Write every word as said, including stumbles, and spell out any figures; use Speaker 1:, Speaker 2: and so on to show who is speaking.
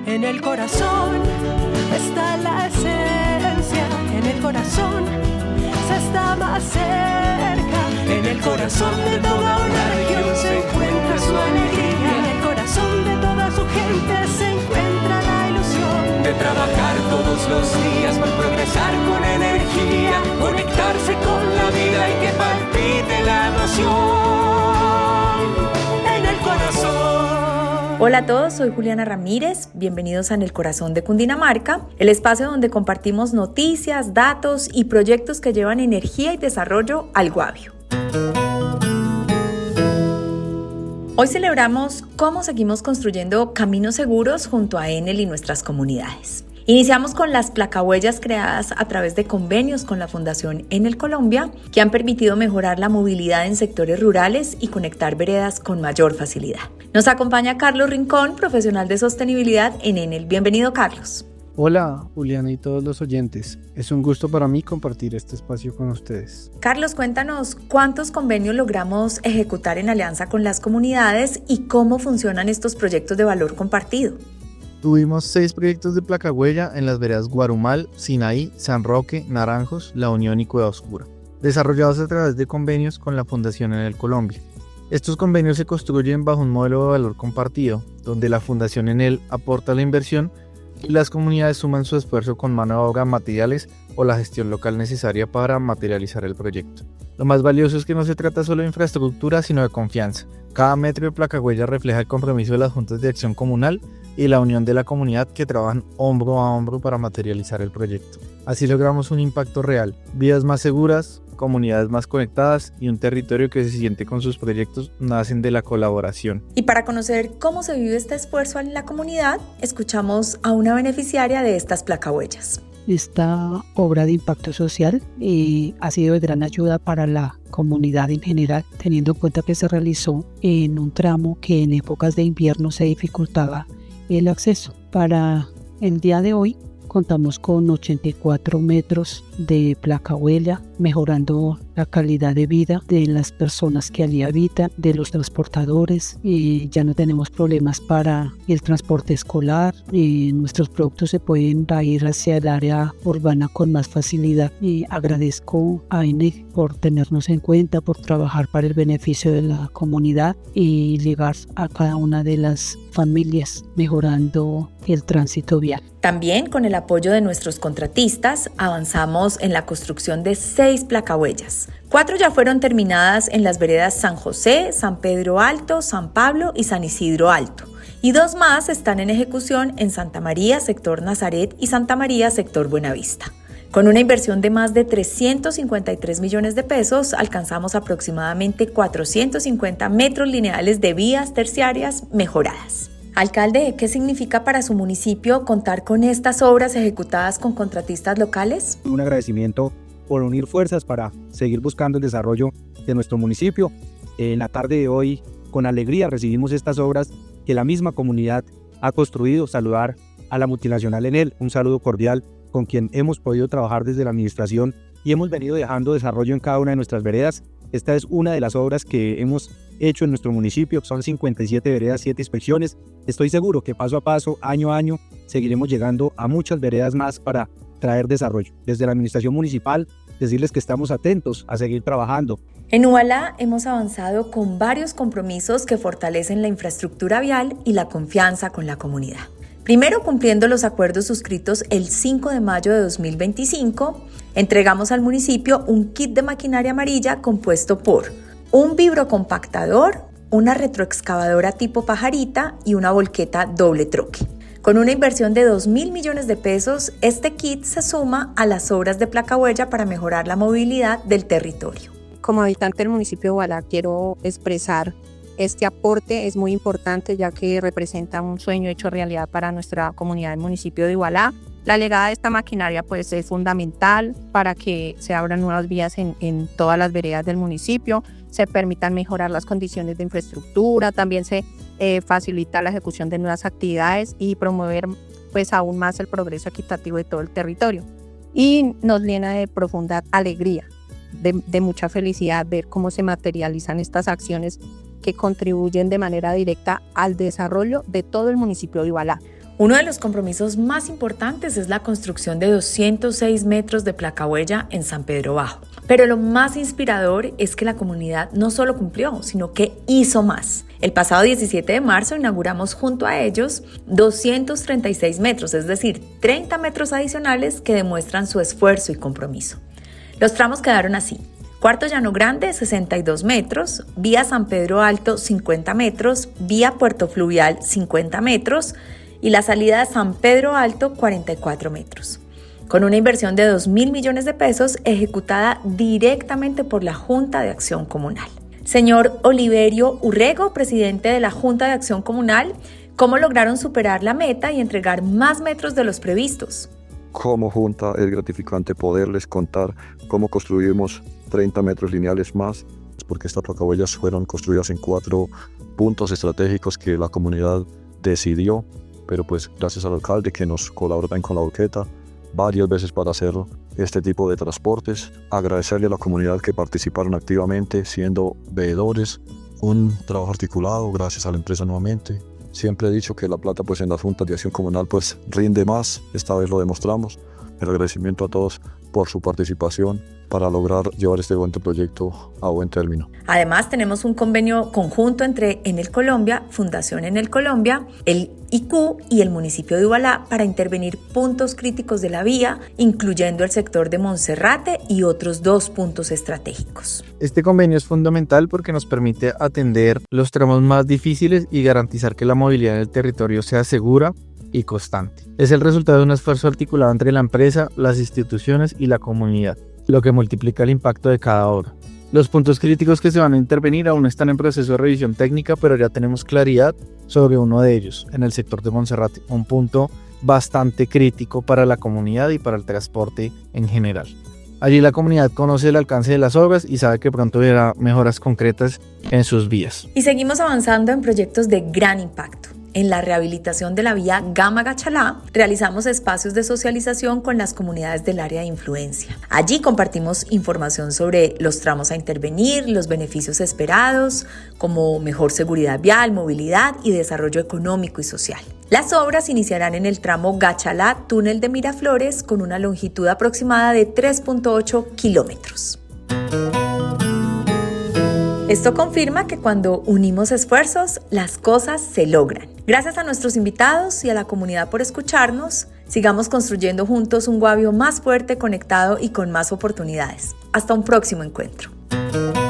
Speaker 1: En el corazón está la esencia, en el corazón se está más cerca. En el corazón de toda una región se encuentra su alegría. En el corazón de toda su gente se encuentra la ilusión de trabajar todos los días por progresar con energía, conectarse con la vida y que palpite la emoción en el corazón.
Speaker 2: Hola a todos, soy Juliana Ramírez, bienvenidos a En el Corazón de Cundinamarca, el espacio donde compartimos noticias, datos y proyectos que llevan energía y desarrollo al Guavio. Hoy celebramos cómo seguimos construyendo caminos seguros junto a Enel y nuestras comunidades. Iniciamos con las placahuellas creadas a través de convenios con la Fundación Enel Colombia, que han permitido mejorar la movilidad en sectores rurales y conectar veredas con mayor facilidad. Nos acompaña Carlos Rincón, profesional de sostenibilidad en Enel. Bienvenido, Carlos.
Speaker 3: Hola, Juliana y todos los oyentes. Es un gusto para mí compartir este espacio con ustedes.
Speaker 2: Carlos, cuéntanos cuántos convenios logramos ejecutar en alianza con las comunidades y cómo funcionan estos proyectos de valor compartido.
Speaker 3: Tuvimos seis proyectos de placahuella en las veredas Guarumal, Sinaí, San Roque, Naranjos, La Unión y Cueva Oscura, desarrollados a través de convenios con la Fundación Enel Colombia. Estos convenios se construyen bajo un modelo de valor compartido, donde la Fundación Enel aporta la inversión y las comunidades suman su esfuerzo con mano de obra, materiales o la gestión local necesaria para materializar el proyecto. Lo más valioso es que no se trata solo de infraestructura, sino de confianza. Cada metro de placahuella refleja el compromiso de las juntas de acción comunal y la unión de la comunidad que trabajan hombro a hombro para materializar el proyecto. Así logramos un impacto real, vidas más seguras, comunidades más conectadas y un territorio que se siente con sus proyectos nacen de la colaboración.
Speaker 2: Y para conocer cómo se vive este esfuerzo en la comunidad, escuchamos a una beneficiaria de estas placahuellas.
Speaker 4: Esta obra de impacto social eh, ha sido de gran ayuda para la comunidad en general, teniendo en cuenta que se realizó en un tramo que en épocas de invierno se dificultaba el acceso. Para el día de hoy contamos con ochenta y cuatro metros de placahuella, mejorando la calidad de vida de las personas que allí habitan, de los transportadores, y ya no tenemos problemas para el transporte escolar y nuestros productos se pueden ir hacia el área urbana con más facilidad. Y agradezco a Enel por tenernos en cuenta, por trabajar para el beneficio de la comunidad y llegar a cada una de las familias mejorando el tránsito vial.
Speaker 2: También con el apoyo de nuestros contratistas avanzamos en la construcción de seis placahuellas. Cuatro ya fueron terminadas en las veredas San José, San Pedro Alto, San Pablo y San Isidro Alto. Y dos más están en ejecución en Santa María, sector Nazaret, y Santa María, sector Buenavista. Con una inversión de más de trescientos cincuenta y tres millones de pesos, alcanzamos aproximadamente cuatrocientos cincuenta metros lineales de vías terciarias mejoradas. Alcalde, ¿qué significa para su municipio contar con estas obras ejecutadas con contratistas locales?
Speaker 5: Un agradecimiento por unir fuerzas para seguir buscando el desarrollo de nuestro municipio. En la tarde de hoy, con alegría recibimos estas obras que la misma comunidad ha construido. Saludar a la multinacional Enel, un saludo cordial, con quien hemos podido trabajar desde la administración y hemos venido dejando desarrollo en cada una de nuestras veredas. Esta es una de las obras que hemos hecho en nuestro municipio, son cincuenta y siete veredas, siete inspecciones. Estoy seguro que paso a paso, año a año, seguiremos llegando a muchas veredas más para traer desarrollo. Desde la administración municipal, decirles que estamos atentos a seguir trabajando.
Speaker 2: En Ubalá hemos avanzado con varios compromisos que fortalecen la infraestructura vial y la confianza con la comunidad. Primero, cumpliendo los acuerdos suscritos el cinco de mayo de dos mil veinticinco, entregamos al municipio un kit de maquinaria amarilla compuesto por un vibrocompactador, una retroexcavadora tipo pajarita y una volqueta doble troque. Con una inversión de dos mil millones de pesos, este kit se suma a las obras de placahuella para mejorar la movilidad del territorio.
Speaker 6: Como habitante del municipio de Ubalá, quiero expresar este aporte. Es muy importante ya que representa un sueño hecho realidad para nuestra comunidad del municipio de Ubalá. La llegada de esta maquinaria pues, es fundamental para que se abran nuevas vías en, en todas las veredas del municipio, se permitan mejorar las condiciones de infraestructura, también se eh, facilita la ejecución de nuevas actividades y promover pues, aún más el progreso equitativo de todo el territorio. Y nos llena de profunda alegría, de, de mucha felicidad ver cómo se materializan estas acciones que contribuyen de manera directa al desarrollo de todo el municipio de Ubalá.
Speaker 2: Uno de los compromisos más importantes es la construcción de doscientos seis metros de placahuella en San Pedro Bajo. Pero lo más inspirador es que la comunidad no solo cumplió, sino que hizo más. El pasado diecisiete de marzo inauguramos junto a ellos doscientos treinta y seis metros, es decir, treinta metros adicionales que demuestran su esfuerzo y compromiso. Los tramos quedaron así: Cuarto Llano Grande, sesenta y dos metros, vía San Pedro Alto, cincuenta metros, vía Puerto Fluvial, cincuenta metros y la salida de San Pedro Alto, cuarenta y cuatro metros. Con una inversión de dos mil millones de pesos ejecutada directamente por la Junta de Acción Comunal. Señor Oliverio Urrego, presidente de la Junta de Acción Comunal, ¿cómo lograron superar la meta y entregar más metros de los previstos?
Speaker 7: Como Junta es gratificante poderles contar cómo construimos treinta metros lineales más, porque estas placahuellas fueron construidas en cuatro puntos estratégicos que la comunidad decidió, pero pues gracias al alcalde que nos colaboró también con la orqueta varias veces para hacer este tipo de transportes. Agradecerle a la comunidad que participaron activamente siendo veedores, un trabajo articulado gracias a la empresa nuevamente. Siempre he dicho que la plata pues en las juntas de acción comunal pues rinde más, esta vez lo demostramos. El agradecimiento a todos por su participación para lograr llevar este buen proyecto a buen término.
Speaker 2: Además, tenemos un convenio conjunto entre Enel Colombia, Fundación Enel Colombia, el I C U y el municipio de Ubalá para intervenir puntos críticos de la vía, incluyendo el sector de Monserrate y otros dos puntos estratégicos.
Speaker 3: Este convenio es fundamental porque nos permite atender los tramos más difíciles y garantizar que la movilidad en el territorio sea segura y constante. Es el resultado de un esfuerzo articulado entre la empresa, las instituciones y la comunidad, lo que multiplica el impacto de cada obra. Los puntos críticos que se van a intervenir aún están en proceso de revisión técnica, pero ya tenemos claridad sobre uno de ellos, en el sector de Monserrate, un punto bastante crítico para la comunidad y para el transporte en general. Allí la comunidad conoce el alcance de las obras y sabe que pronto verá mejoras concretas en sus vías.
Speaker 2: Y seguimos avanzando en proyectos de gran impacto. En la rehabilitación de la vía Gama-Gachalá, realizamos espacios de socialización con las comunidades del área de influencia. Allí compartimos información sobre los tramos a intervenir, los beneficios esperados, como mejor seguridad vial, movilidad y desarrollo económico y social. Las obras iniciarán en el tramo Gachalá-Túnel de Miraflores con una longitud aproximada de tres punto ocho kilómetros. Esto confirma que cuando unimos esfuerzos, las cosas se logran. Gracias a nuestros invitados y a la comunidad por escucharnos, sigamos construyendo juntos un Guavio más fuerte, conectado y con más oportunidades. Hasta un próximo encuentro.